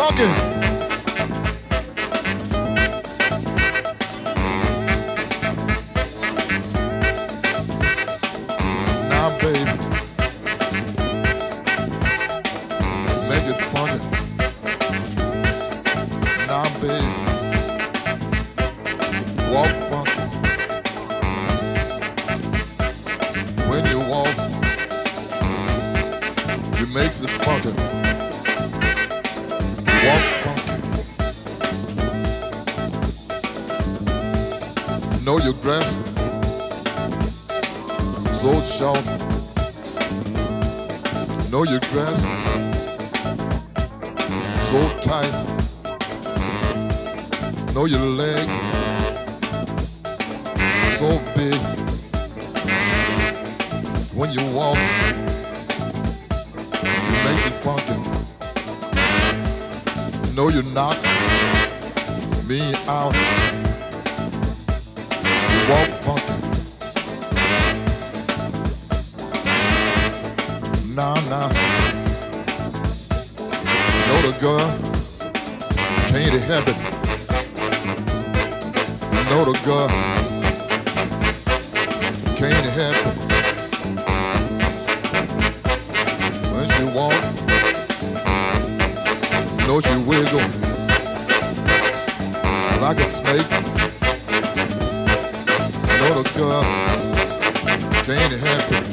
funky. Now, baby, make it funky. Now, baby, walk funky. When you walk, you makes it funky. Walk funky. Know your dress so short. Know your dress so tight. Know your leg so big. When you walk, you make it funky. Know you knock me out. You walk funky. Nah. Know the girl can't help it. Know the girl can't help it. When she walk, know she wiggle like a snake. Know the girl can't help it.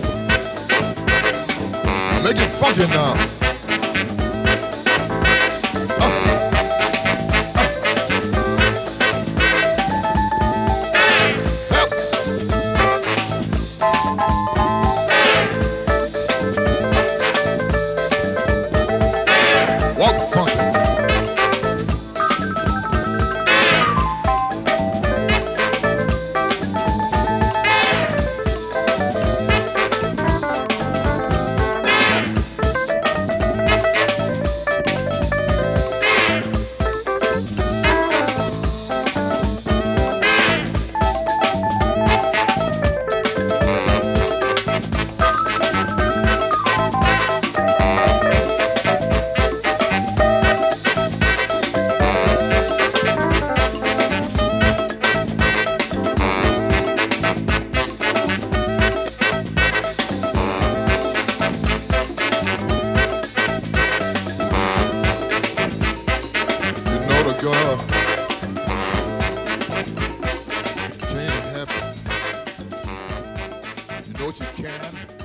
Make it funky now. Help. Walk funky. Girl, can't help it. You know what you can?